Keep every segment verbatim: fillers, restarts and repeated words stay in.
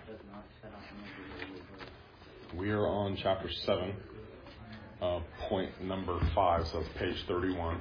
We are on chapter seven, uh, point number five, so it's page thirty-one.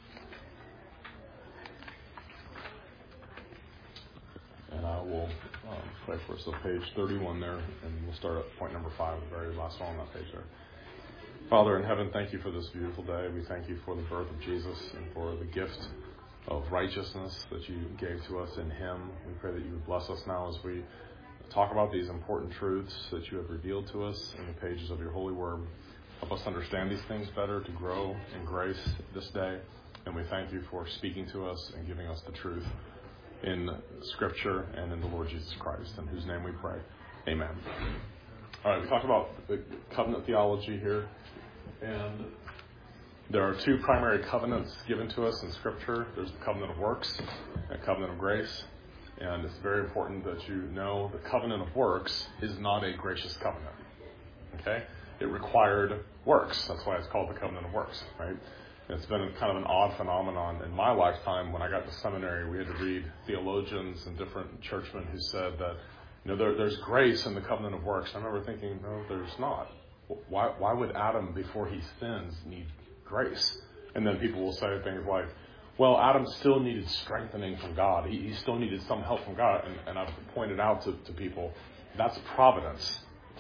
And I will um, play for us. So page thirty-one there, and we'll start at point number five, the very last one on that page there. Father in heaven, thank you for this beautiful day. We thank you for the birth of Jesus and for the gift of righteousness that you gave to us in him. We pray that you would bless us now as we talk about these important truths that you have revealed to us in the pages of your holy word. Help us understand these things better, to grow in grace this day. And we thank you for speaking to us and giving us the truth in Scripture and in the Lord Jesus Christ, in whose name we pray. Amen. All right, we talked about the covenant theology here. And there are two primary covenants given to us in Scripture. There's the covenant of works and the covenant of grace. And it's very important that you know the covenant of works is not a gracious covenant. Okay? It required works. That's why it's called the covenant of works, right? And it's been kind of an odd phenomenon in my lifetime. When I got to seminary, we had to read theologians and different churchmen who said that, you know, there, there's grace in the covenant of works. I remember thinking, no, there's not. Why, why would Adam, before he sins, need grace? And then people will say things like, well, Adam still needed strengthening from God. He, he still needed some help from God. And, and I've pointed out to, to people, that's providence.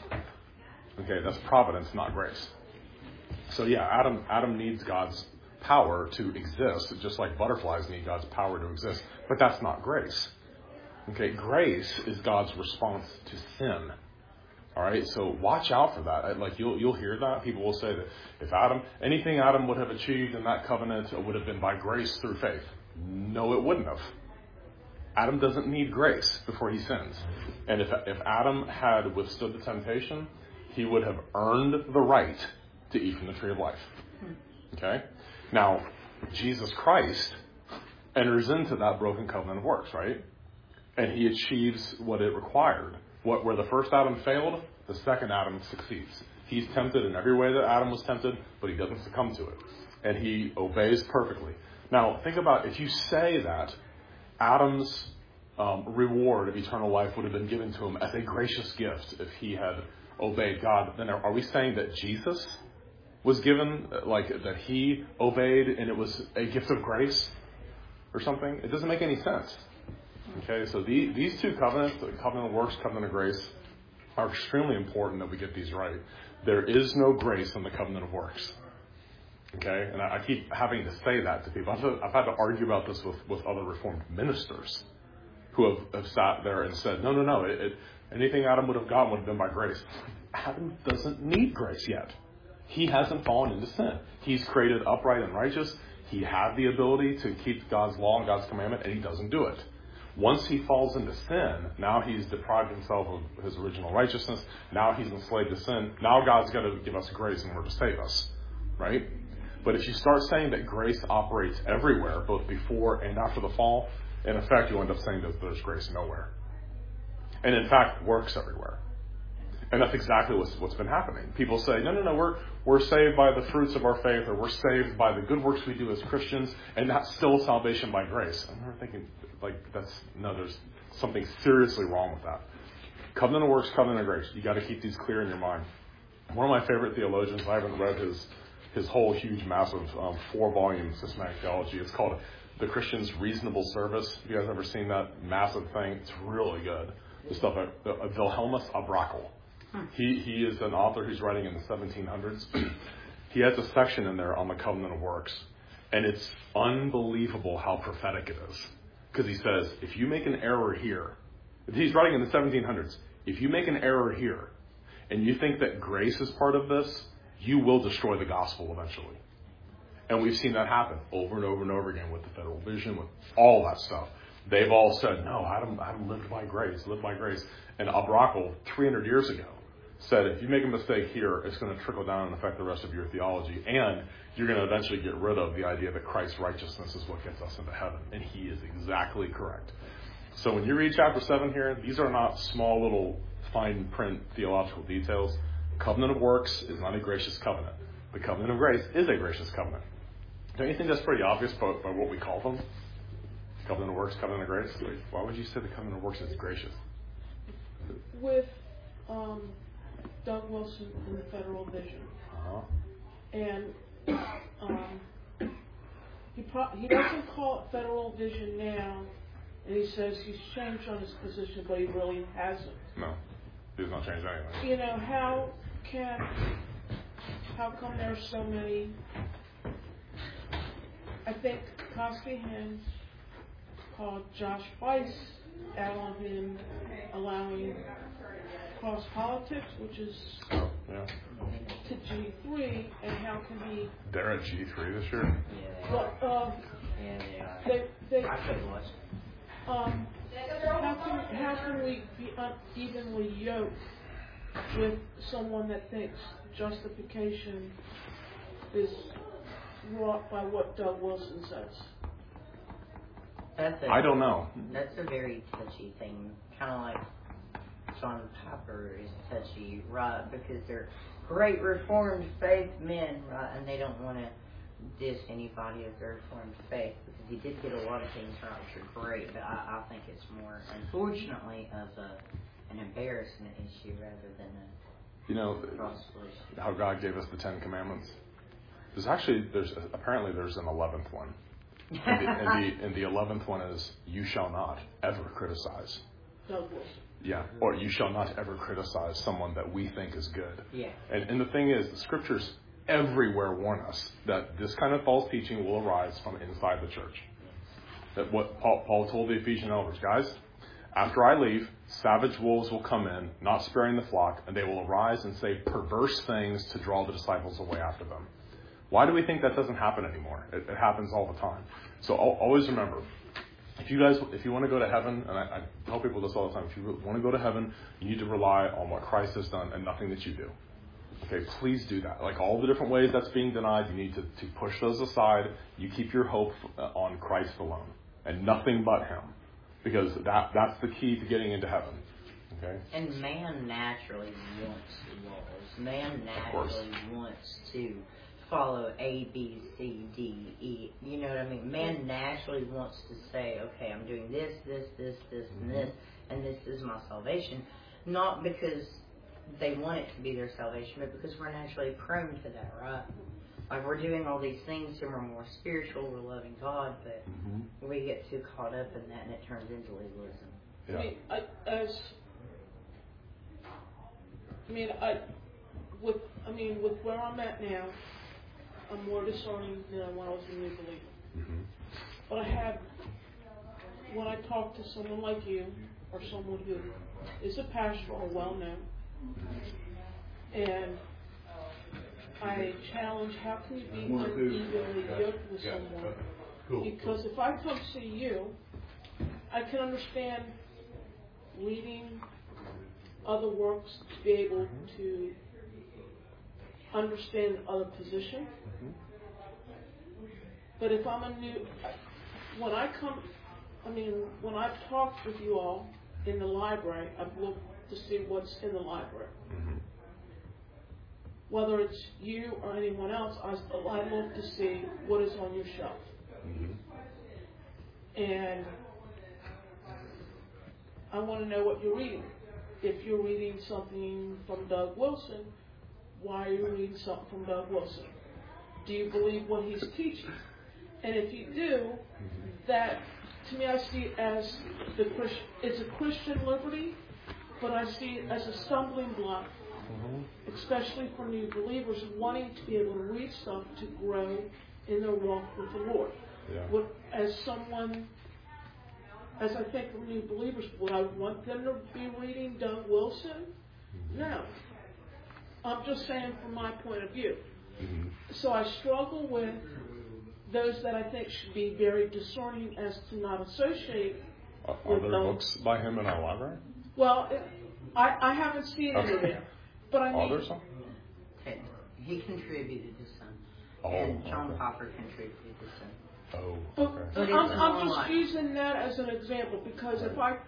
Okay, that's providence, not grace. So yeah, Adam Adam needs God's power to exist, just like butterflies need God's power to exist. But that's not grace. Okay, grace is God's response to sin. All right, so watch out for that. Like you'll you'll hear that. People will say that if Adam, anything Adam would have achieved in that covenant would have been by grace through faith. No, it wouldn't have. Adam doesn't need grace before he sins. And if if Adam had withstood the temptation, he would have earned the right to eat from the tree of life. Okay? Now, Jesus Christ enters into that broken covenant of works, right? And he achieves what it required. What, where the first Adam failed, the second Adam succeeds. He's tempted in every way that Adam was tempted, but he doesn't succumb to it. And he obeys perfectly. Now, think about if you say that Adam's um, reward of eternal life would have been given to him as a gracious gift if he had obeyed God, then are we saying that Jesus was given, like that he obeyed and it was a gift of grace or something? It doesn't make any sense. Okay, so the, these two covenants, the covenant of works, covenant of grace, are extremely important that we get these right. There is no grace in the covenant of works. Okay, and I, I keep having to say that to people. I've, I've had to argue about this with, with other Reformed ministers who have, have sat there and said, no, no, no, it, it, anything Adam would have gotten would have been by grace. Adam doesn't need grace yet. He hasn't fallen into sin. He's created upright and righteous. He had the ability to keep God's law and God's commandment, and he doesn't do it. Once he falls into sin, now he's deprived himself of his original righteousness. Now he's enslaved to sin. Now God's got to give us grace in order to save us, right? But if you start saying that grace operates everywhere, both before and after the fall, in effect, you end up saying that there's grace nowhere. And in fact, works everywhere. And that's exactly what's, what's been happening. People say, no, no, no, we're we're saved by the fruits of our faith, or we're saved by the good works we do as Christians, and that's still salvation by grace. I'm never thinking, like, that's, no, there's something seriously wrong with that. Covenant of works, covenant of grace. You got to keep these clear in your mind. One of my favorite theologians, I haven't read his his whole huge, massive, um, four-volume systematic theology. It's called The Christian's Reasonable Service. Have you guys ever seen that massive thing? It's really good. The stuff of uh, Wilhelmus Abrakel. He he is an author who's writing in the seventeen hundreds. He has a section in there on the covenant of works. And it's unbelievable how prophetic it is. Because he says, if you make an error here, he's writing in the seventeen hundreds, if you make an error here, and you think that grace is part of this, you will destroy the gospel eventually. And we've seen that happen over and over and over again with the Federal Vision, with all that stuff. They've all said, no, Adam, Adam lived by grace, lived by grace. And Abrakel, three hundred years ago, said, if you make a mistake here, it's going to trickle down and affect the rest of your theology. And you're going to eventually get rid of the idea that Christ's righteousness is what gets us into heaven. And he is exactly correct. So when you read chapter seven here, these are not small little fine print theological details. Covenant of works is not a gracious covenant. The covenant of grace is a gracious covenant. Don't you think that's pretty obvious by, by what we call them? Covenant of works, covenant of grace. Like, why would you say the covenant of works is gracious? with um, Doug Wilson in the Federal Vision. Uh-huh. And um, he pro- he doesn't call it Federal Vision now, and he says he's changed on his position, but he really hasn't. No, he's not changed anything. You know, how can, how come there's so many, I think Koski Hens called Josh Weiss out on him allowing cross politics, which is Oh, yeah. to G three, and how can he... They're at G three this year? Yeah, Well, um, yeah, they are. they, they, I couldn't watch. um, how can, how can we be unevenly yoked with someone that thinks justification is wrought by what Doug Wilson says? That's a, I don't know. That's a very touchy thing. Kind of like John Piper is touchy, right? Because they're great Reformed faith men, right? And they don't want to diss anybody of their Reformed faith because he did get a lot of things right, which are great. But I, I think it's more, unfortunately, of a, an embarrassment issue rather than a You know, gospel issue. how God gave us the Ten Commandments? There's actually, there's apparently there's an eleventh one. And the, and the, and the eleventh one is, you shall not ever criticize. Doug Wilson. Yeah, or you shall not ever criticize someone that we think is good. Yeah. And, and the thing is, the scriptures everywhere warn us that this kind of false teaching will arise from inside the church. That what Paul, Paul told the Ephesian elders, guys, after I leave, savage wolves will come in, not sparing the flock, and they will arise and say perverse things to draw the disciples away after them. Why do we think that doesn't happen anymore? It, it happens all the time. So always remember, if you guys, if you want to go to heaven, and I, I tell people this all the time, if you want to go to heaven, you need to rely on what Christ has done and nothing that you do. Okay, please do that. Like all the different ways that's being denied, you need to, to push those aside. You keep your hope on Christ alone and nothing but Him, because that that's the key to getting into heaven. Okay. And man naturally wants laws. Man naturally wants to follow A, B, C, D, E. You know what I mean? Man naturally wants to say, okay, I'm doing this, this, this, this, and this, and this is my salvation. Not because they want it to be their salvation, but because we're naturally prone to that, right? Like we're doing all these things and we're more spiritual, we're loving God, but mm-hmm. we get too caught up in that and it turns into legalism. Yeah. I mean, I, as, I mean, I, with, I mean, with where I'm at now, I'm more discerning than when I was a new believer. Mm-hmm. But I have, when I talk to someone like you, or someone who is a pastor or well-known, and I challenge, how can you be unevenly yoked with someone? Because if I come see you, I can understand reading other works to be able to understand other position. But if I'm a new, when I come, I mean, when I've talked with you all in the library, I've looked to see what's in the library. Mm-hmm. Whether it's you or anyone else, I, I look to see what is on your shelf. Mm-hmm. And I want to know what you're reading. If you're reading something from Doug Wilson, why are you reading something from Doug Wilson? Do you believe what he's teaching? And if you do, that, to me, I see it as the Christ, it's a Christian liberty, but I see it as a stumbling block, mm-hmm. especially for new believers wanting to be able to read stuff to grow in their walk with the Lord. Yeah. Would, as someone, as I think of new believers, would I want them to be reading Doug Wilson? Mm-hmm. No. I'm just saying from my point of view. Mm-hmm. So I struggle with those that I think should be very discerning as to not associate Are, with are there those. books by him in our library? Well, it, I, I haven't seen Okay. any there. But I Are mean, there some? Okay. He contributed to some. Oh, and John okay. Popper contributed to some. Oh, but okay. But I'm, it's I'm just online. using that as an example because if I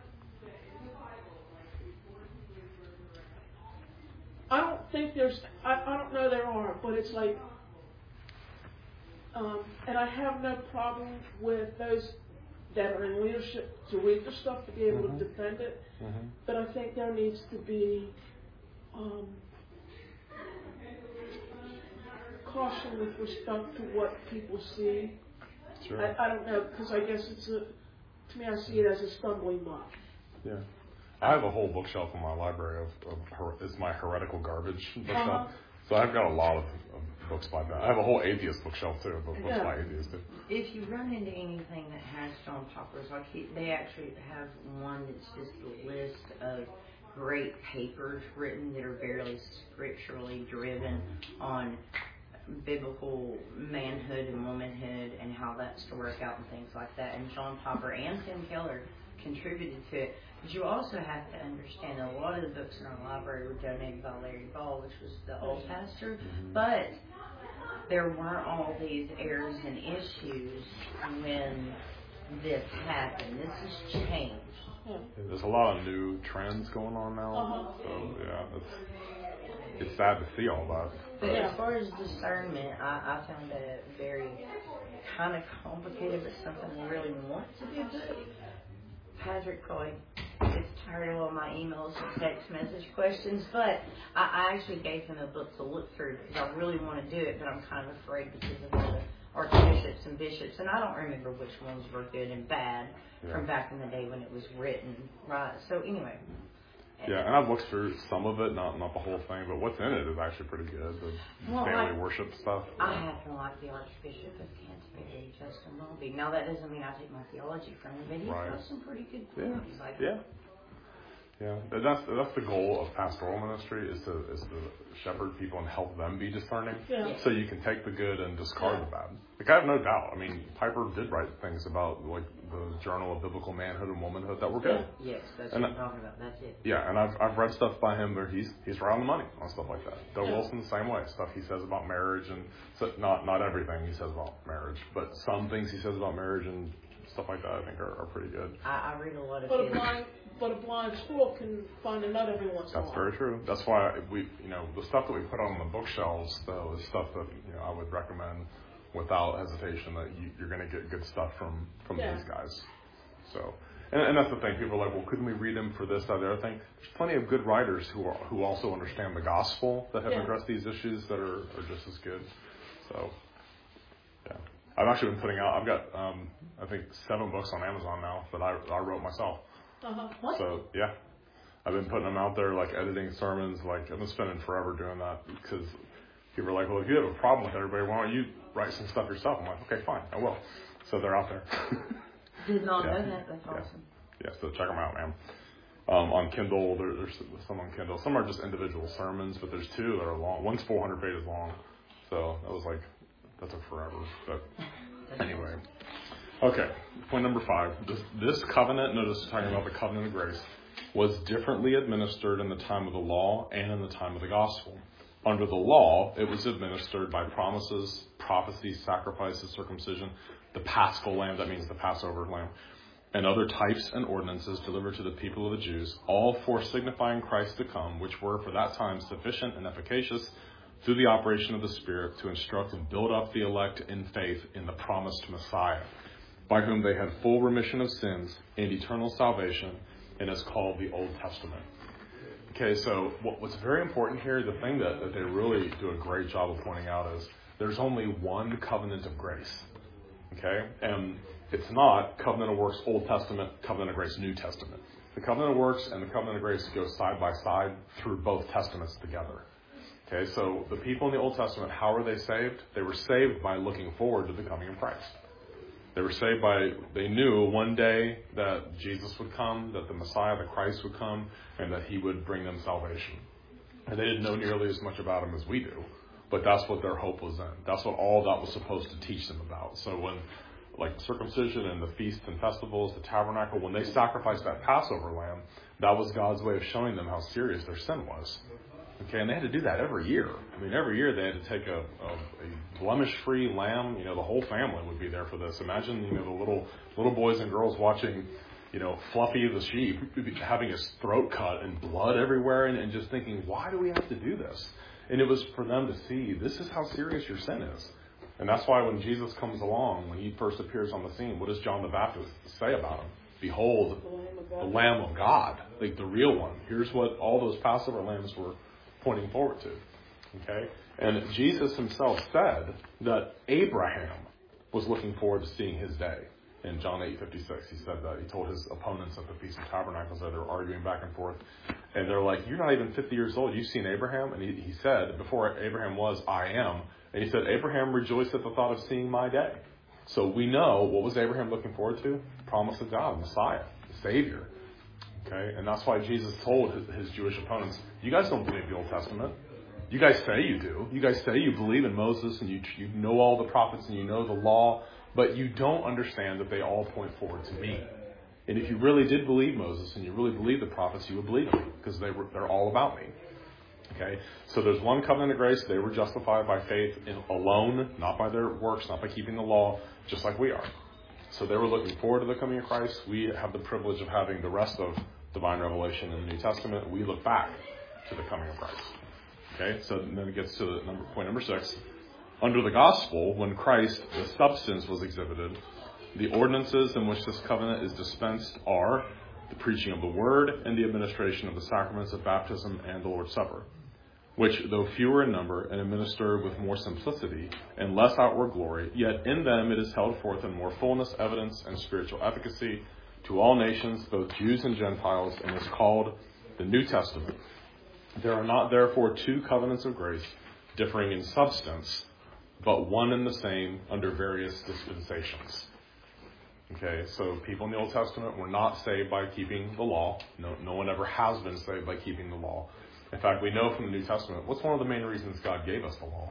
I don't think there's, I, I don't know there are, but it's like, um, and I have no problem with those that are in leadership to read the stuff to be able mm-hmm. to defend it. Mm-hmm. But I think there needs to be um, caution with respect to what people see. Sure. I, I don't know, because I guess it's a, to me, I see it as a stumbling block. Yeah. I have a whole bookshelf in my library of, of her, it's my heretical garbage bookshelf. Uh-huh. So I've got a lot of, of books by that. I have a whole atheist bookshelf too, of books Yeah. by atheists too. If you run into anything that has John Popper's, like he, they actually have one that's just a list of great papers written that are very scripturally driven on biblical manhood and womanhood and how that's to work out and things like that. And John Popper and Tim Keller contributed to it. But you also have to understand that a lot of the books in our library were donated by Larry Ball, which was the old pastor. Mm-hmm. But there weren't all these errors and issues when this happened. This has changed. Yeah. There's a lot of new trends going on now. Uh-huh. So yeah, it's, it's sad to see all that. But Yeah. as far as discernment, I, I found that very kind of complicated, but something I really want to do good. Patrick probably gets tired of all my emails and text message questions, but I, I actually gave him a book to look through because I really want to do it, but I'm kind of afraid because of the archbishops and bishops, and I don't remember which ones were good and bad Yeah. from back in the day when it was written, right? So anyway. Yeah, and I've looked through some of it, not not the whole thing, but what's in it is actually pretty good. The Well, daily I- worship stuff. I happen to like the Archbishop of Canterbury, Justin Welby. Now, that doesn't mean I take my theology from him, but he's Right. got some pretty good Yeah, points. Like, yeah, yeah. That- That's that's the goal of pastoral ministry is to is to shepherd people and help them be discerning. Yeah. Yeah. So you can take the good and discard Yeah. the bad. Like I have no doubt. I mean, Piper did write things about like the Journal of Biblical Manhood and Womanhood that were good. Yes, that's And what I'm that- talking about. That's it. Yeah, and I've I've read stuff by him where he's he's right on the money on stuff like that. Doug Yeah. Wilson the same way. Stuff he says about marriage and so not not everything he says about marriage, but some things he says about marriage and stuff like that I think are, are pretty good. I, I read a lot of But a his. blind, but a blind squirrel can find a nut every once in a That's while. very true. That's why we you know the stuff that we put on the bookshelves though is stuff that you know I would recommend without hesitation that you, you're going to get good stuff from from Yeah. these guys. So. And, and that's the thing. People are like, well, couldn't we read them for this, that, the other thing? There's plenty of good writers who are, who also understand the gospel that have Yeah. addressed these issues that are, are just as good. So, yeah. I've actually been putting out, I've got, um, I think, seven books on Amazon now that I, I wrote myself. Uh-huh. What? So, yeah. I've been putting them out there, like editing sermons. Like, I've been spending forever doing that because people are like, well, if you have a problem with everybody, why don't you write some stuff yourself? I'm like, okay, fine, I will. So they're out there. Did not Yeah. know that. That's Yeah. awesome. Yeah, so check them out, man. Um, on Kindle, there, there's some on Kindle. Some are just individual sermons, but there's two that are long. One's four hundred pages long. So that was like, that took forever. But anyway. Okay, point number five. This, this covenant, notice talking about the covenant of grace, was differently administered in the time of the law and in the time of the gospel. Under the law, it was administered by promises, prophecies, sacrifices, circumcision, the paschal lamb, that means the Passover lamb, and other types and ordinances delivered to the people of the Jews, all for signifying Christ to come, which were for that time sufficient and efficacious through the operation of the Spirit to instruct and build up the elect in faith in the promised Messiah, by whom they had full remission of sins and eternal salvation, and is called the Old Testament. Okay, so what, what's very important here, the thing that, that they really do a great job of pointing out is there's only one covenant of grace. Okay, and it's not covenant of works Old Testament, covenant of grace New Testament. The covenant of works and the covenant of grace go side by side through both testaments together. Okay, so the people in the Old Testament, how were they saved? They were saved by looking forward to the coming of Christ. They were saved by, they knew one day that Jesus would come, that the Messiah, the Christ would come, and that he would bring them salvation. And they didn't know nearly as much about him as we do, but that's what their hope was in. That's what all that was supposed to teach them about. So when, like circumcision and the feasts and festivals, the tabernacle, when they sacrificed that Passover lamb, that was God's way of showing them how serious their sin was. Okay, and they had to do that every year. I mean, every year they had to take a, a, a blemish-free lamb. You know, the whole family would be there for this. Imagine, you know, the little little boys and girls watching, you know, Fluffy the sheep having his throat cut and blood everywhere, and, and just thinking, why do we have to do this? And it was for them to see, this is how serious your sin is. And that's why when Jesus comes along, when he first appears on the scene, what does John the Baptist say about him? Behold, the Lamb of God, like the real one. Here's what all those Passover lambs were pointing forward to. Okay? And Jesus himself said that Abraham was looking forward to seeing his day. In John eight fifty-six, he said that. He told his opponents at the Feast of Tabernacles that they were arguing back and forth. And they're like, you're not even fifty years old. You've seen Abraham? And he, he said, before Abraham was, I am. And he said, Abraham rejoiced at the thought of seeing my day. So we know, what was Abraham looking forward to? The promise of God, Messiah, the Savior. Okay? And that's why Jesus told his, his Jewish opponents, you guys don't believe the Old Testament. You guys say you do. You guys say you believe in Moses and you, you know all the prophets and you know the law. But you don't understand that they all point forward to me. And if you really did believe Moses and you really believe the prophets, you would believe me because they were, they're all about me. Okay? So there's one covenant of grace. They were justified by faith in, alone, not by their works, not by keeping the law, just like we are. So they were looking forward to the coming of Christ. We have the privilege of having the rest of divine revelation in the New Testament. We look back to the coming of Christ. Okay? So then it gets to the number, point number six. Under the gospel, when Christ, the substance, was exhibited, the ordinances in which this covenant is dispensed are the preaching of the word and the administration of the sacraments of baptism and the Lord's Supper, which, though fewer in number and administered with more simplicity and less outward glory, yet in them it is held forth in more fullness, evidence, and spiritual efficacy to all nations, both Jews and Gentiles, and is called the New Testament. There are not therefore two covenants of grace, differing in substance, but one and the same under various dispensations. Okay, so people in the Old Testament were not saved by keeping the law. No, no one ever has been saved by keeping the law. In fact, we know from the New Testament, what's one of the main reasons God gave us the law?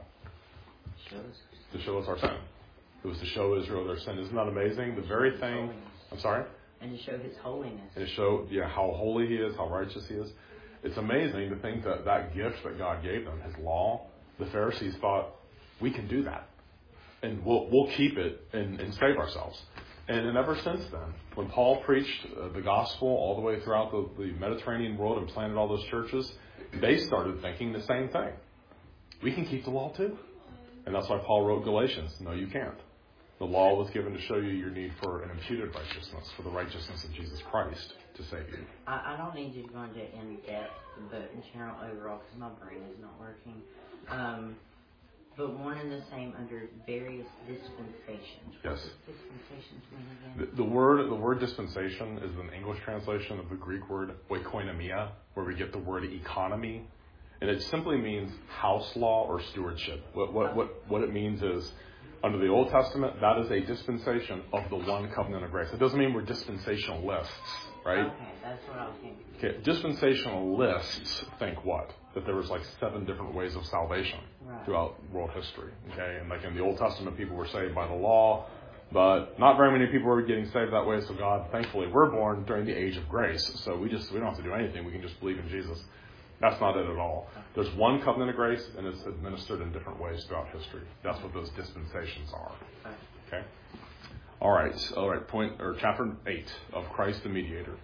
To show us our sin. It was to show Israel their sin. Isn't that amazing? The very thing... I'm sorry? And to show his holiness. And to show yeah, how holy he is, how righteous he is. It's amazing to think that that gift that God gave them, his law, the Pharisees thought, we can do that. And we'll we'll keep it and, and save ourselves. And, and ever since then, when Paul preached uh, the gospel all the way throughout the, the Mediterranean world and planted all those churches, they started thinking the same thing. We can keep the law too. And that's why Paul wrote Galatians. No, you can't. The law was given to show you your need for an imputed righteousness, for the righteousness of Jesus Christ to save you. I, I don't need you to go into in-depth, but in general overall, because my brain is not working. Um, but one and the same under various dispensations. Yes. What does dispensations mean again? The, the word the word dispensation is an English translation of the Greek word oikonomia, where we get the word economy. And it simply means house law or stewardship. What what what, what it means is, under the Old Testament, that is a dispensation of the one covenant of grace. It doesn't mean we're dispensationalists, right? Okay, that's what I was thinking. Okay, dispensationalists think what? That there was like seven different ways of salvation right. throughout world history. Okay, and like in the Old Testament, people were saved by the law, but not very many people were getting saved that way. So God, thankfully, we're born during the age of grace, so we just we don't have to do anything. We can just believe in Jesus. That's not it at all. There's one covenant of grace, and it's administered in different ways throughout history. That's what those dispensations are. Okay. All right. All right. Point or chapter eight of Christ the Mediator.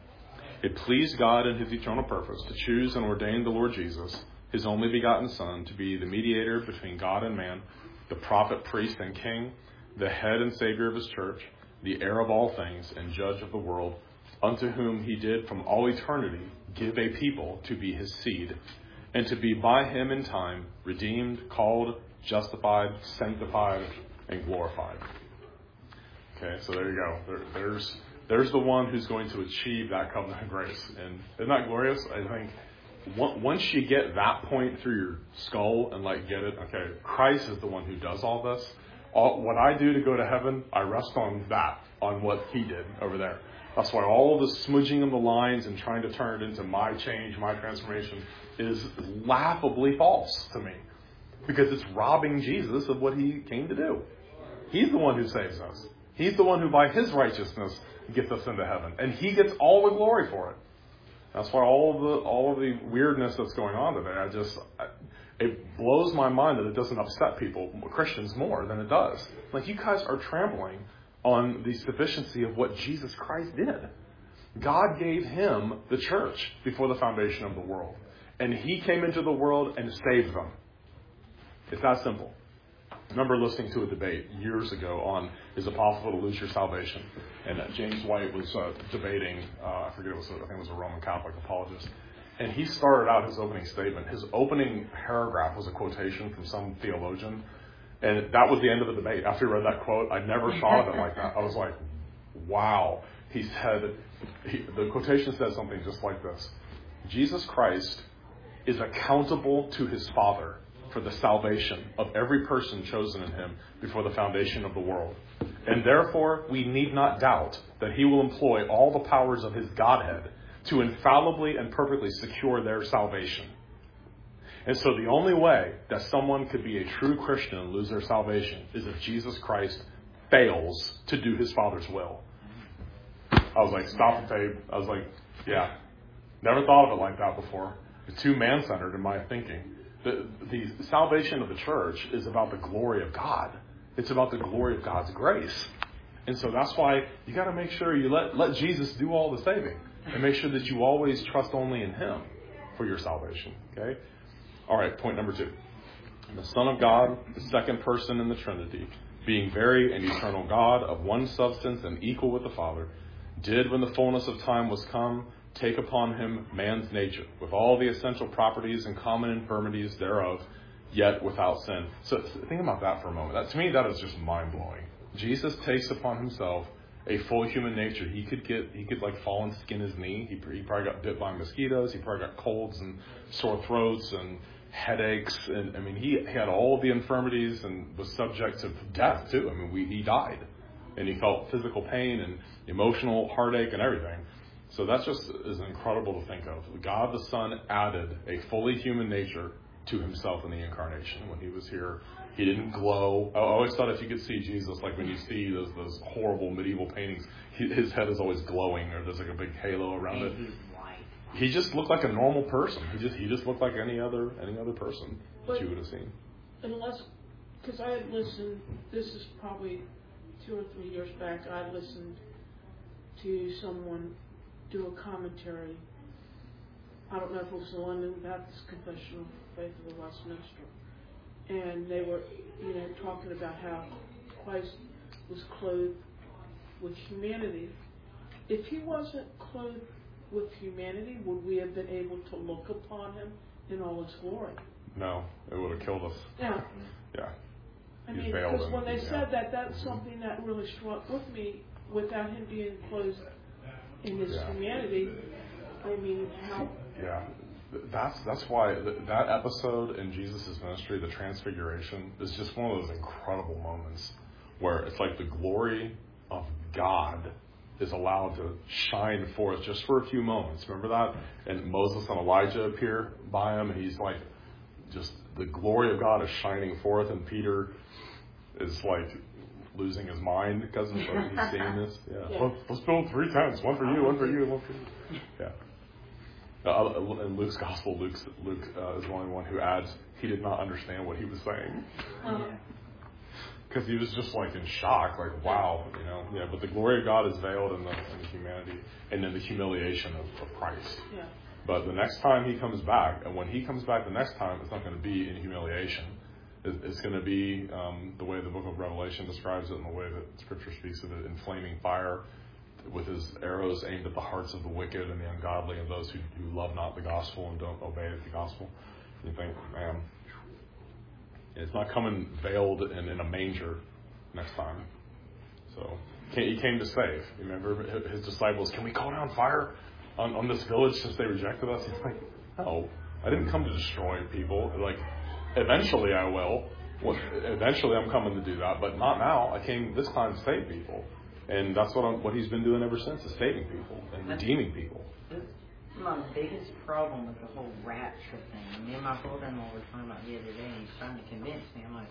It pleased God in His eternal purpose to choose and ordain the Lord Jesus, His only begotten Son, to be the mediator between God and man, the prophet, priest, and king, the head and Savior of His church, the heir of all things, and judge of the world, unto whom He did from all eternity give a people to be His seed, and to be by Him in time redeemed, called, justified, sanctified, and glorified. Okay, so there you go. There, there's there's the one who's going to achieve that covenant of grace. And isn't that glorious? I think once you get that point through your skull and like get it, okay, Christ is the one who does all this. All, what I do to go to heaven, I rest on that, on what He did over there. That's why all of the smudging of the lines and trying to turn it into my change, my transformation is laughably false to me. Because it's robbing Jesus of what He came to do. He's the one who saves us. He's the one who by His righteousness gets us into heaven. And He gets all the glory for it. That's why all of the all of the weirdness that's going on today, I just, I, it blows my mind that it doesn't upset people, Christians, more than it does. Like, you guys are trampling on the sufficiency of what Jesus Christ did. God gave Him the church before the foundation of the world. And He came into the world and saved them. It's that simple. I remember listening to a debate years ago on, is it possible to lose your salvation? And uh, James White was uh, debating, uh, I forget, it was, I think it was a Roman Catholic apologist. And he started out his opening statement. His opening paragraph was a quotation from some theologian. And that was the end of the debate. After he read that quote, I never thought of it like that. I was like, wow. He said, he, the quotation said something just like this. Jesus Christ is accountable to his Father for the salvation of every person chosen in him before the foundation of the world. And therefore, we need not doubt that he will employ all the powers of his Godhead to infallibly and perfectly secure their salvation. And so the only way that someone could be a true Christian and lose their salvation is if Jesus Christ fails to do his Father's will. I was like, stop the tape. I was like, yeah, never thought of it like that before. It's too man-centered in my thinking. The, the salvation of the church is about the glory of God. It's about the glory of God's grace. And so that's why you got to make sure you let, let Jesus do all the saving. And make sure that you always trust only in him for your salvation. Okay? All right, point number two. The Son of God, the second person in the Trinity, being very and eternal God, of one substance and equal with the Father, did, when the fullness of time was come, take upon him man's nature, with all the essential properties and common infirmities thereof, yet without sin. So think about that for a moment. That, to me, that is just mind-blowing. Jesus takes upon himself a full human nature. He could get, he could like fall and skin his knee. He, he probably got bit by mosquitoes. He probably got colds and sore throats and headaches. And I mean, he had all of the infirmities and was subject to death too. I mean, we, he died, and he felt physical pain and emotional heartache and everything. So that just is incredible to think of. God the Son added a fully human nature to himself in the incarnation. When he was here, he didn't glow. I always thought if you could see Jesus, like when you see those those horrible medieval paintings, he, his head is always glowing, or there's like a big halo around it. He's white. He just looked like a normal person. He just he just looked like any other any other person But that you would have seen. Unless, because I had listened, this is probably two or three years back, I listened to someone do a commentary. I don't know if it was the London Baptist Confession of Faith of the Westminster. And they were, you know, talking about how Christ was clothed with humanity. If he wasn't clothed with humanity, would we have been able to look upon him in all his glory? No, it would have killed us. Yeah. Yeah. I He's mean, veiled because in- when they yeah. said that, that's something that really struck with me. Without him being clothed in his Yeah. humanity, I mean, how... Yeah, that's that's why th- that episode in Jesus' ministry, the Transfiguration, is just one of those incredible moments where it's like the glory of God is allowed to shine forth just for a few moments. Remember that? And Moses and Elijah appear by him, and he's like, just the glory of God is shining forth, and Peter is like losing his mind because he's seeing this. Yeah, Yeah. Let's, let's build three tents, one for you, one for you, one for you. Yeah. Uh, in Luke's gospel, Luke's, Luke uh, is the only one who adds he did not understand what he was saying. Because he was just like in shock, like, wow, you know. Yeah, but the glory of God is veiled in the, in the humanity and in the humiliation of, of Christ. Yeah. But the next time he comes back, and when he comes back the next time, it's not going to be in humiliation. It, it's going to be um, the way the book of Revelation describes it and the way that Scripture speaks of it, in flaming fire, with his arrows aimed at the hearts of the wicked and the ungodly and those who, who love not the gospel and don't obey the gospel. You think, man, it's not coming veiled in, in a manger next time. So he came to save. Remember his disciples, can we call down fire on, on this village since they rejected us? He's like, no, I didn't come to destroy people. Like, eventually I will. Well, eventually I'm coming to do that, but not now. I came this time to save people. And that's what I'm, what he's been doing ever since, is saving people and redeeming people. My biggest problem with the whole rapture thing, me and my brother-in-law were talking about the other day, and he's trying to convince me. I'm like,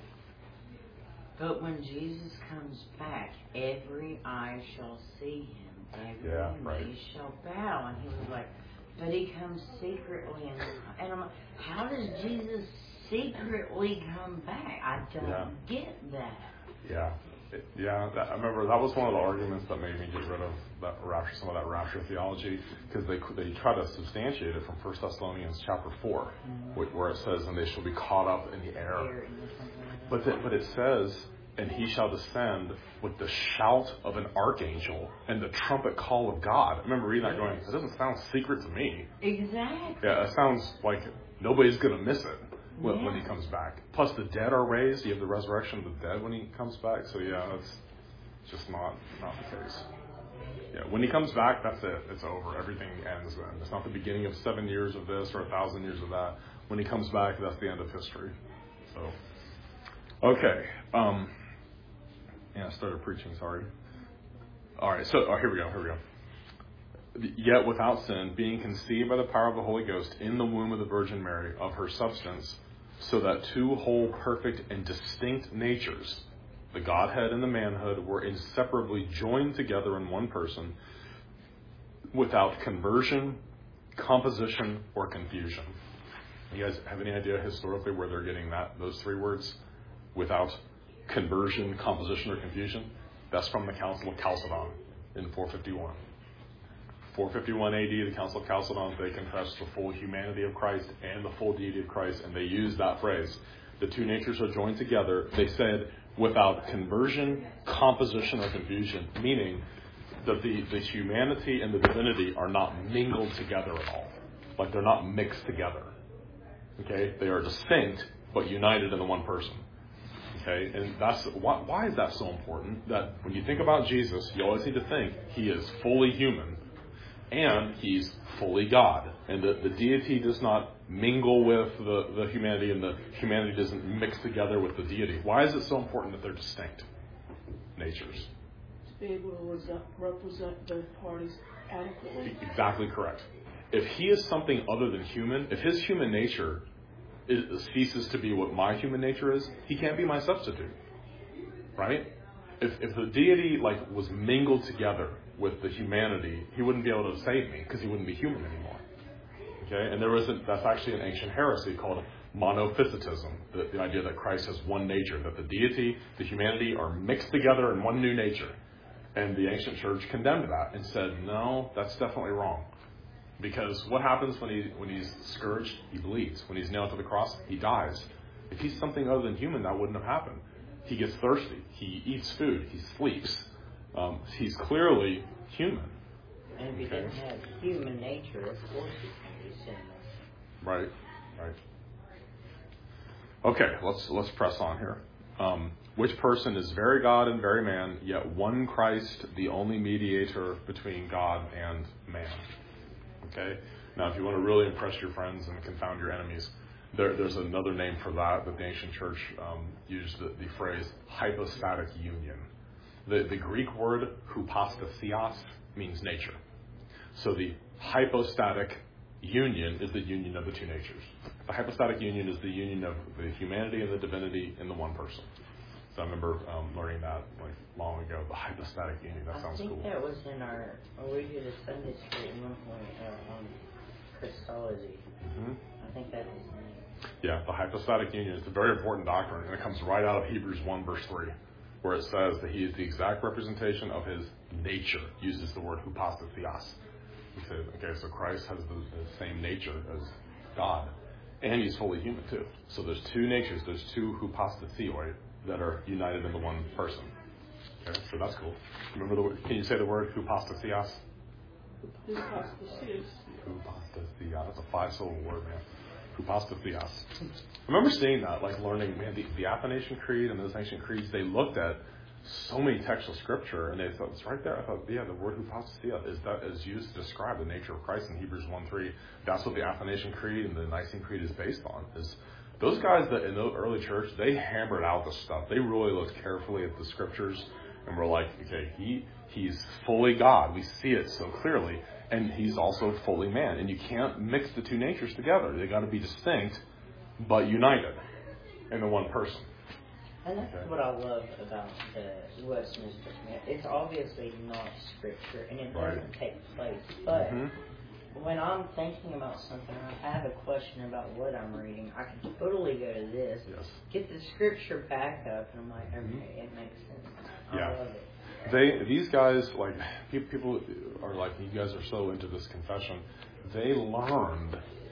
but when Jesus comes back, every eye shall see him, every Yeah, knee right. shall bow. And he was like, but he comes secretly. And, and I'm like, how does Jesus secretly come back? I don't Yeah. get that. Yeah. It- Yeah, that, I remember that was one of the arguments that made me get rid of that rapture, some of that rapture theology, because they they try to substantiate it from First Thessalonians chapter four, Mm-hmm. wh- where it says, "And they shall be caught up in the air." Air and something like that. But the, but it says, and he shall descend with the shout of an archangel and the trumpet call of God. I remember reading that going, that doesn't sound secret to me. Exactly. Yeah, it sounds like nobody's going to miss it when, yeah. when he comes back. Plus the dead are raised. You have the resurrection of the dead when he comes back. So yeah, that's just not, not the case. Yeah, when he comes back, that's it. It's over. Everything ends then. It's not the beginning of seven years of this or a thousand years of that. When he comes back, that's the end of history. So, okay. Um, yeah, I started preaching, sorry. All right, so oh, here we go, here we go. Yet without sin, being conceived by the power of the Holy Ghost in the womb of the Virgin Mary, of her substance, so that two whole, perfect, and distinct natures, the Godhead and the manhood, were inseparably joined together in one person, without conversion, composition, or confusion. You guys have any idea historically where they're getting that those three words? Without conversion, composition, or confusion? That's from the Council of Chalcedon in four fifty-one. four fifty-one A D, the Council of Chalcedon, they confessed the full humanity of Christ and the full deity of Christ, and they used that phrase. The two natures are joined together. They said, without conversion, composition, or confusion, meaning that the, the humanity and the divinity are not mingled together at all. Like they're not mixed together. Okay? They are distinct, but united in the one person. Okay? And that's why, why is that so important? That when you think about Jesus, you always need to think he is fully human and he's fully God. And the, the deity does not mingle with the, the humanity, and the humanity doesn't mix together with the deity. Why is it so important that they're distinct natures? To be able to represent both parties adequately. Exactly correct. If he is something other than human, if his human nature is, ceases to be what my human nature is, he can't be my substitute. Right? If if the deity like was mingled together with the humanity, he wouldn't be able to save me because he wouldn't be human anymore. Okay, and there was a, that's actually an ancient heresy called monophysitism, the, the idea that Christ has one nature, that the deity, the humanity are mixed together in one new nature. And the ancient church condemned that and said, no, that's definitely wrong. Because what happens when he when he's scourged? He bleeds. When he's nailed to the cross, he dies. If he's something other than human, that wouldn't have happened. He gets thirsty. He eats food. He sleeps. Um, he's clearly human. And if he okay. didn't have human nature, of course he can be sinless. Right, right. Okay, let's let's press on here. Um, which person is very God and very man, yet one Christ, the only mediator between God and man. Okay? Now, if you want to really impress your friends and confound your enemies, there, there's another name for that that the ancient church um, used the, the phrase hypostatic union. The, the Greek word hypostatheos means nature. So the hypostatic union is the union of the two natures. The hypostatic union is the union of the humanity and the divinity in the one person. So I remember um, learning that like long ago, the hypostatic union. That sounds cool. I think cool. That was in our, we did a Sunday school at one point uh, on Christology. Mm-hmm. I think that was his name. Yeah, the hypostatic union is a very important doctrine, and it comes right out of Hebrews one, verse three, where it says that he is the exact representation of his nature, uses the word hypostatheos. He says, okay, so Christ has the, the same nature as God, and he's fully human too. So there's two natures, there's two hypostatheoi that are united in the one person. Okay, so that's cool. Remember the word, can you say the word hypostatheos? Hypostatheos. Hypostatheos. That's a five-syllable word, man. Hypostatheos. I remember seeing that, like learning, man, the, the Athanasian Creed and those ancient creeds, they looked at so many texts of scripture, and they thought, it's right there. I thought, yeah, the word hypostatheos is that is used to describe the nature of Christ in Hebrews one three. That's what the Athanasian Creed and the Nicene Creed is based on. Is those guys that in the early church, they hammered out the stuff. They really looked carefully at the scriptures and were like, okay, he he's fully God. We see it so clearly. And he's also fully man. And you can't mix the two natures together. They got to be distinct, but united in the one person. And that's okay. What I love about the Westminster Command. It's obviously not scripture, and it doesn't right. take place. But mm-hmm. when I'm thinking about something, I have a question about what I'm reading, I can totally go to this, yes. get the scripture back up, and I'm like, okay, mm-hmm. it makes sense. I yeah. love it. They, these guys, like, people are like, you guys are so into this confession. They learned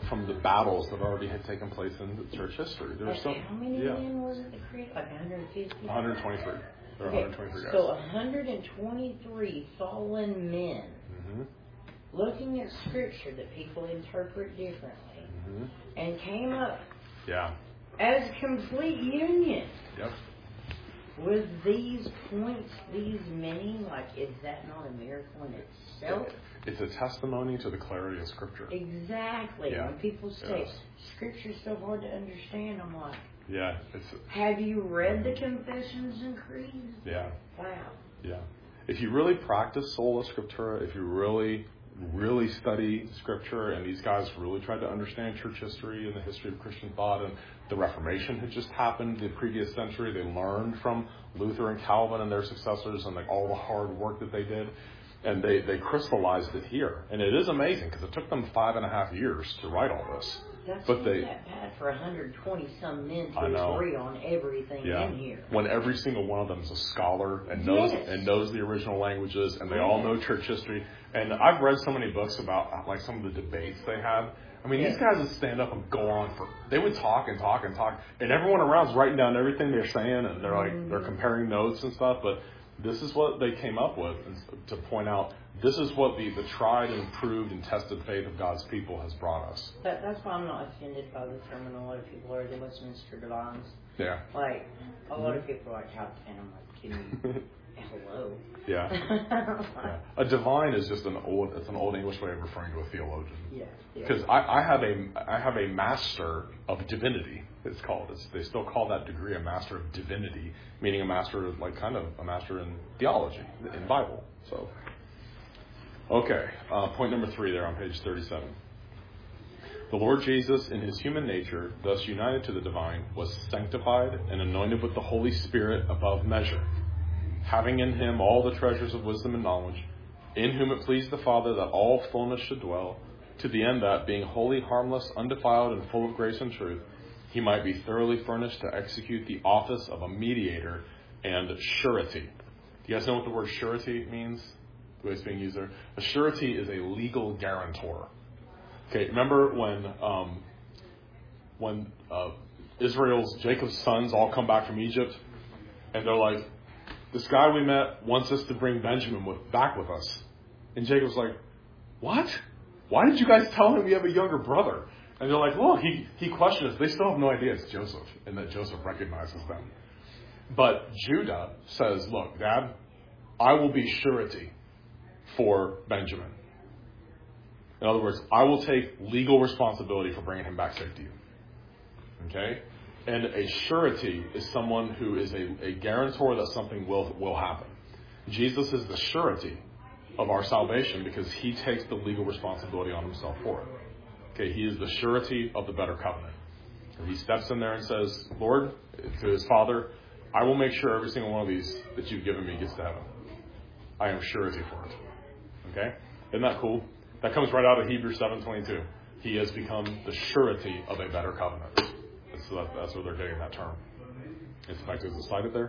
from the battles that already had taken place in church history. There were Like, so how many yeah, men was it that created? Like one hundred fifty? one hundred twenty-three. There were Okay, one hundred twenty-three guys. so one hundred twenty-three fallen men Mm-hmm. looking at scripture that people interpret differently Mm-hmm. and came up Yeah. as complete union Yep. with these points, these many. Like, is that not a miracle in itself? It's a testimony to the clarity of Scripture. Exactly. Yeah. When people say Yes. scripture's so hard to understand, I'm like, Yeah. It's have you read the Confessions and Creeds? yeah. Wow. Yeah. If you really practice sola scriptura, if you really, really study Scripture, and these guys really tried to understand church history and the history of Christian thought, and the Reformation had just happened the previous century. They learned from Luther and Calvin and their successors and like all the hard work that they did. And they, they crystallized it here. And it is amazing because it took them five and a half years to write all this. That's But not they- that bad for one hundred twenty some men to I know. agree on everything Yeah. in here. When every single one of them is a scholar and knows Yes. and knows the original languages, and they all know church history. And I've read so many books about like some of the debates they had. I mean, these Yeah. guys would stand up and go on for. They would talk and talk and talk, and everyone around's writing down everything they're saying, and they're like Mm-hmm. they're comparing notes and stuff. But this is what they came up with, and to point out this is what the, the tried and proved and tested faith of God's people has brought us. That, that's why I'm not offended by the term, and a lot of people are the Westminster Divines. Yeah. Like, a lot of people are like, how can I'm like, can you, hello? Yeah. Yeah. A divine is just an old. It's an old English way of referring to a theologian. Yeah. yeah. Because I, I have a I have a master of divinity. It's called. It's, they still call that degree a master of divinity, meaning a master of, like kind of a master in theology in Bible. So, okay, uh, point number three there on page thirty-seven. The Lord Jesus, in his human nature, thus united to the divine, was sanctified and anointed with the Holy Spirit above measure, having in him all the treasures of wisdom and knowledge, in whom it pleased the Father that all fullness should dwell, to the end that, being holy, harmless, undefiled, and full of grace and truth, he might be thoroughly furnished to execute the office of a mediator and surety. Do you guys know what the word surety means? The way it's being used there? A surety is a legal guarantor. Okay, remember when um, when uh, Israel's, Jacob's sons all come back from Egypt, and they're like, this guy we met wants us to bring Benjamin with, back with us. And Jacob's like, what? Why did you guys tell him we have a younger brother? And they're like, well, he, he questioned us. They still have no idea it's Joseph, and that Joseph recognizes them. But Judah says, look, Dad, I will be surety for Benjamin. In other words, I will take legal responsibility for bringing him back safe to you. Okay? And a surety is someone who is a, a guarantor that something will will happen. Jesus is the surety of our salvation because he takes the legal responsibility on himself for it. Okay, he is the surety of the better covenant. And he steps in there and says, Lord, to his Father, I will make sure every single one of these that you've given me gets to heaven. I am surety for it. Okay? Isn't that cool? That comes right out of Hebrews seven twenty-two. He has become the surety of a better covenant. So that, that's where they're getting that term. In fact, is it cited there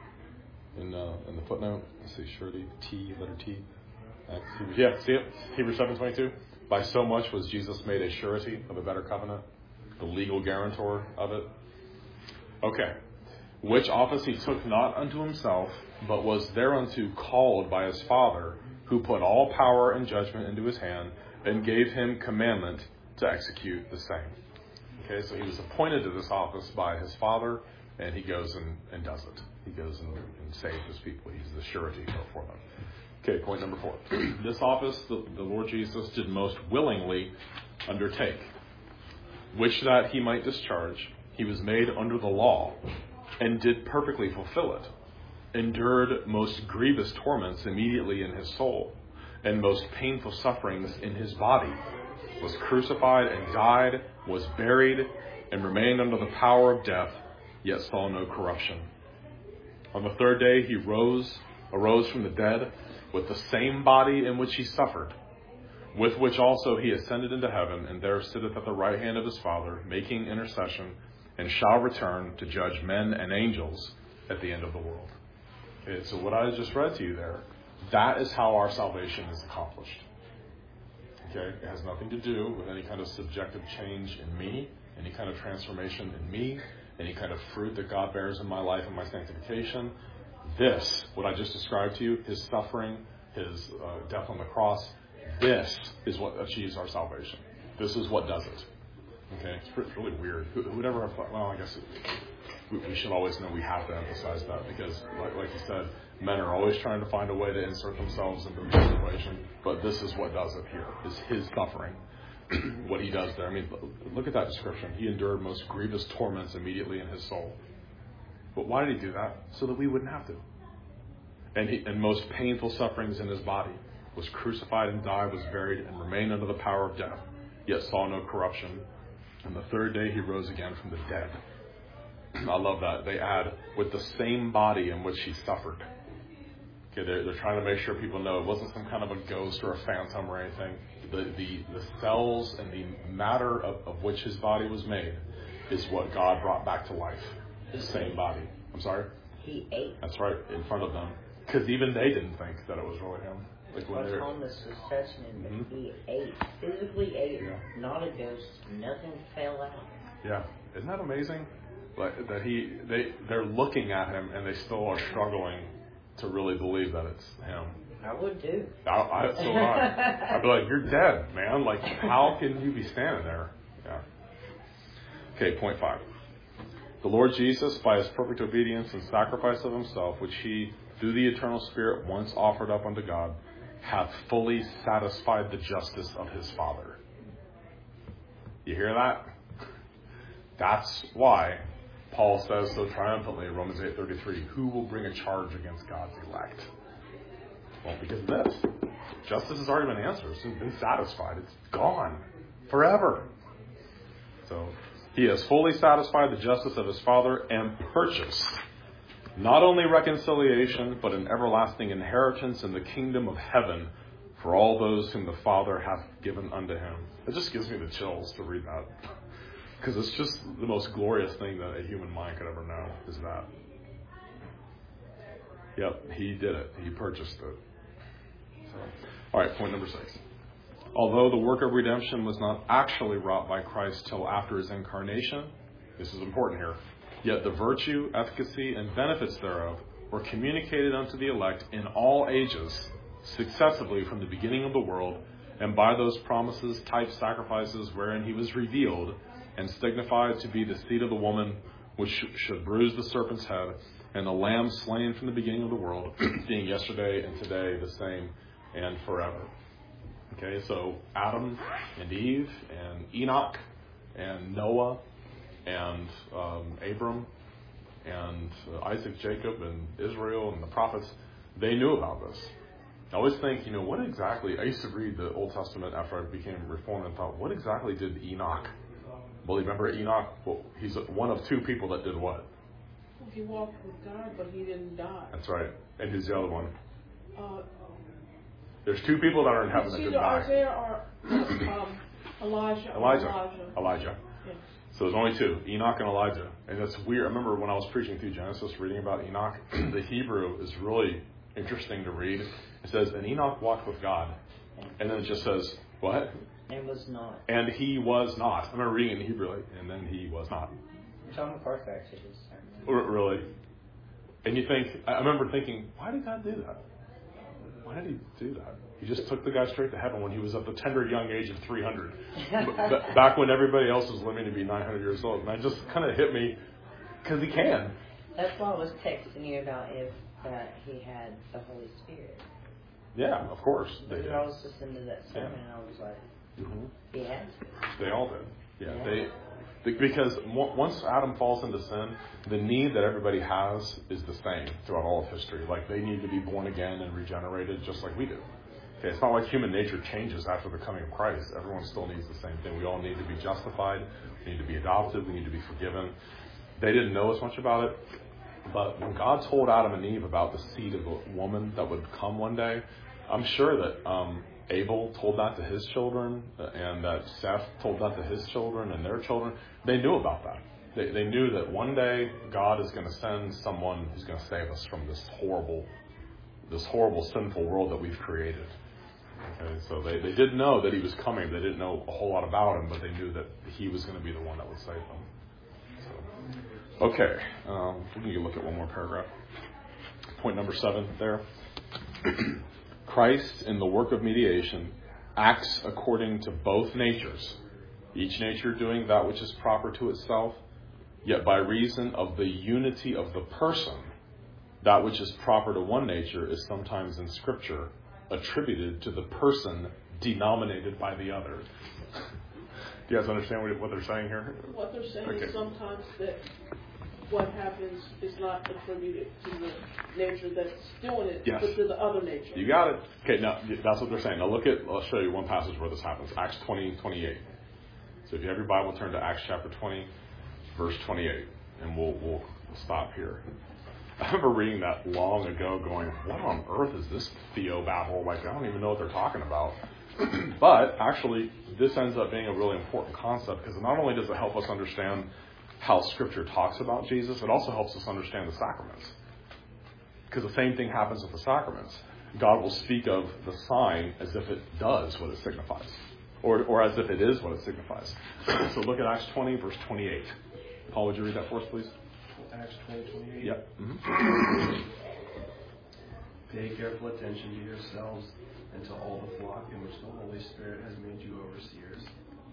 in uh, in the footnote? Let's see, surety, T, letter T. X, Hebrews, yeah, see it? Hebrews seven twenty-two. By so much was Jesus made a surety of a better covenant, the legal guarantor of it. Okay. Which office he took not unto himself, but was thereunto called by his Father, who put all power and judgment into his hand, and gave him commandment to execute the same. Okay, so he was appointed to this office by his Father, and he goes and, and does it. He goes and, and saves his people. He's the surety for them. Okay, point number four. This office the, the Lord Jesus did most willingly undertake, which that he might discharge, he was made under the law, and did perfectly fulfill it, endured most grievous torments immediately in his soul, and most painful sufferings in his body, was crucified and died, was buried, and remained under the power of death, yet saw no corruption. On the third day he rose, arose from the dead, with the same body in which he suffered, with which also he ascended into heaven, and there sitteth at the right hand of his Father, making intercession, and shall return to judge men and angels at the end of the world. Okay, so what I just read to you there, that is how our salvation is accomplished. Okay? It has nothing to do with any kind of subjective change in me, any kind of transformation in me, any kind of fruit that God bears in my life and my sanctification. This, what I just described to you, his suffering, his uh, death on the cross, this is what achieves our salvation. This is what does it. Okay? It's really weird. Who, who would ever have thought, well, I guess it, we, we should always know we have to emphasize that because, like, like you said, men are always trying to find a way to insert themselves into the situation, but this is what does it here, is his suffering, what he does there. I mean, look at that description. He endured most grievous torments immediately in his soul. But why did he do that? So that we wouldn't have to. And, he, and most painful sufferings in his body, was crucified and died, was buried, and remained under the power of death, yet saw no corruption. And the third day he rose again from the dead. I love that. They add, with the same body in which he suffered. Okay, they're, they're trying to make sure people know it wasn't some kind of a ghost or a phantom or anything. The the, the cells and the matter of, of which his body was made is what God brought back to life. The same body. I'm sorry? He ate. That's right, in front of them. Because even they didn't think that it was really him. Like when What's homeless was touching him, but mm-hmm. he ate. Physically ate. Yeah. Not a ghost. Nothing fell out. Yeah. Isn't that amazing? Like, that he, they, they're looking at him and they still are struggling to really believe that it's him. I would too. I, I, so would I. I'd be like, you're dead, man. Like, how can you be standing there? Yeah. Okay, point five. The Lord Jesus, by his perfect obedience and sacrifice of himself, which he, through the eternal Spirit, once offered up unto God, hath fully satisfied the justice of his Father. You hear that? That's why Paul says so triumphantly in Romans eight thirty-three, who will bring a charge against God's elect? Well, because of this. Justice has already been answered. It's been satisfied. It's gone. Forever. So, he has fully satisfied the justice of his Father and purchased not only reconciliation, but an everlasting inheritance in the kingdom of heaven for all those whom the Father hath given unto him. It just gives me the chills to read that. Because it's just the most glorious thing that a human mind could ever know, is that. Yep, he did it. He purchased it. So, all right, point number six. Although the work of redemption was not actually wrought by Christ till after his incarnation, this is important here, yet the virtue, efficacy, and benefits thereof were communicated unto the elect in all ages, successively from the beginning of the world, and by those promises, types, sacrifices, wherein he was revealed, and signified to be the seed of the woman, which should bruise the serpent's head, and the Lamb slain from the beginning of the world, being yesterday and today the same and forever. Okay, so Adam and Eve and Enoch and Noah and um, Abram and uh, Isaac, Jacob, and Israel and the prophets, they knew about this. I always think, you know, what exactly, I used to read the Old Testament after I became Reformed and thought, what exactly did Enoch, well, remember Enoch? Well, he's one of two people that did what? Well, he walked with God, but he didn't die. That's right. And who's the other one? Uh, There's two people that are in heaven that didn't die. Isaiah or um, Elijah. Elijah. Elijah. Elijah. Yes. So there's only two, Enoch and Elijah. And it's weird. I remember when I was preaching through Genesis, reading about Enoch, the Hebrew is really interesting to read. It says, and Enoch walked with God. And then it just says, what? And was not. And he was not. I remember reading in Hebrew, like, and then he was not. John MacArthur actually did Really? And you think, I remember thinking, why did God do that? Why did he do that? He just took the guy straight to heaven when he was at the tender young age of three hundred. B- back when everybody else was living to be nine hundred years old. And that just kind of hit me, because he can. That's why I was texting you about if that he had the Holy Spirit. Yeah, of course. They because did. I was listening to that sermon Yeah. and I was like, Mm-hmm. he had to. They all did. Yeah, Yeah. they because once Adam falls into sin, the need that everybody has is the same throughout all of history. Like, they need to be born again and regenerated just like we do. Okay, it's not like human nature changes after the coming of Christ. Everyone still needs the same thing. We all need to be justified. We need to be adopted. We need to be forgiven. They didn't know as much about it. But when God told Adam and Eve about the seed of a woman that would come one day, I'm sure that um, Abel told that to his children, and that Seth told that to his children and their children. They knew about that. They, they knew that one day God is going to send someone who's going to save us from this horrible, this horrible sinful world that we've created. Okay, so they, they did know that he was coming. They didn't know a whole lot about him, but they knew that he was going to be the one that would save them. So, okay, um, we can look at one more paragraph. Point number seven there. Christ, in the work of mediation, acts according to both natures, each nature doing that which is proper to itself, yet by reason of the unity of the person, that which is proper to one nature is sometimes in Scripture attributed to the person denominated by the other. Do you guys understand what, what they're saying here? What they're saying Okay. is sometimes that what happens is not attributed to the nature that's doing it, Yes. but to the other nature. You got it. Okay, now that's what they're saying. Now look at, I'll show you one passage where this happens. Acts twenty, twenty-eight. So if you have your Bible, turn to Acts chapter twenty, verse twenty-eight, and we'll we'll stop here. I remember reading that long ago going, what on earth is this theobabble? Like, I don't even know what they're talking about. But actually, this ends up being a really important concept because not only does it help us understand how Scripture talks about Jesus, it also helps us understand the sacraments. Because the same thing happens with the sacraments. God will speak of the sign as if it does what it signifies, or, or as if it is what it signifies. So look at Acts twenty, verse twenty-eight. Paul, would you read that for us, please? Acts twenty, twenty-eight. Yep. Mm-hmm. Pay careful attention to yourselves and to all the flock in which the Holy Spirit has made you overseers,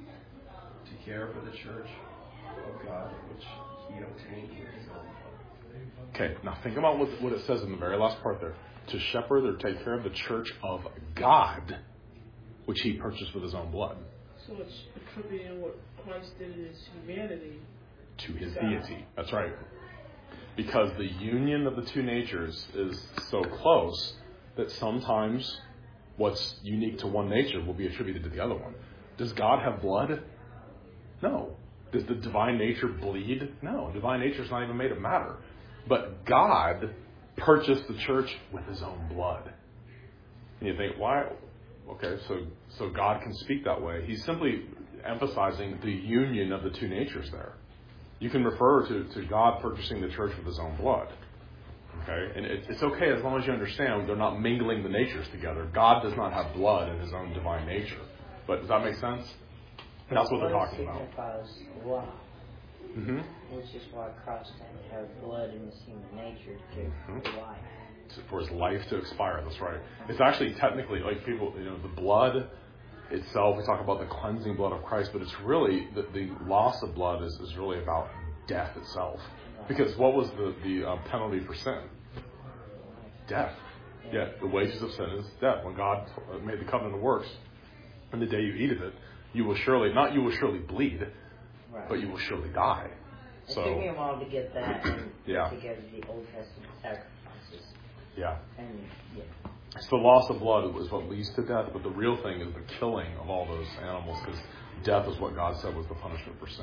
to care for the church of God, which he obtained with his own blood. Okay, now think about what, what it says in the very last part there. To shepherd or take care of the church of God, which he purchased with his own blood. So it's attributing what Christ did in his humanity To his God. deity. That's right. Because the union of the two natures is so close that sometimes what's unique to one nature will be attributed to the other one. Does God have blood? No. Does the divine nature bleed? No. Divine nature is not even made of matter. But God purchased the church with his own blood. And you think, why? Okay, so so God can speak that way. He's simply emphasizing the union of the two natures there. You can refer to, to God purchasing the church with his own blood. Okay? And it, it's okay as long as you understand they're not mingling the natures together. God does not have blood in his own divine nature. But does that make sense? That's what they're talking about. Signifies life, Mm-hmm. which is why Christ had to have blood in his human nature to give Mhm. life. For his life to expire. That's right. It's actually technically like people, you know, the blood itself, we talk about the cleansing blood of Christ, but it's really, the, the loss of blood is, is really about death itself. Because what was the, the uh, penalty for sin? Death. Yeah, the wages of sin is death. When God made the covenant of works, and the day you eat of it, you will surely, not you will surely bleed, Right. but you will surely die. It So, took me a while to get that and Yeah. to go to the Old Testament sacrifices. yeah. And yeah. It's the loss of blood is what leads to death, but the real thing is the killing of all those animals, because death is what God said was the punishment for sin.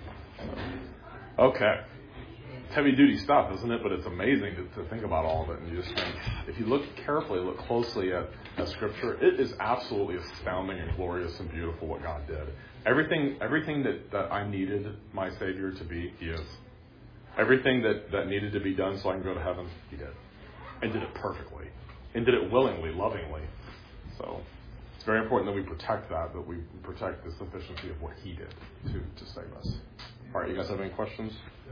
So, okay. It's heavy duty stuff, isn't it? But it's amazing to, to think about all of it. And you just think, if you look carefully, look closely at, at Scripture, it is absolutely astounding and glorious and beautiful what God did. Everything everything that, that I needed my Savior to be, he is. Everything that, that needed to be done so I can go to heaven, he did. And did it perfectly. And did it willingly, lovingly. So it's very important that we protect that, that we protect the sufficiency of what he did to, to save us. All right, you guys have any questions?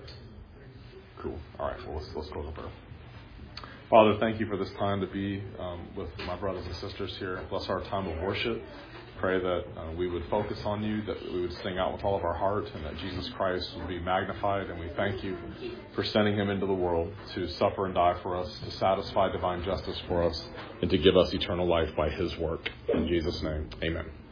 Cool. All right, well, let's, let's go to prayer. Father, thank you for this time to be um, with my brothers and sisters here. Bless our time of worship. Pray that uh, we would focus on you, that we would sing out with all of our heart, and that Jesus Christ would be magnified. And we thank you for sending him into the world to suffer and die for us, to satisfy divine justice for us, and to give us eternal life by his work. In Jesus' name, amen.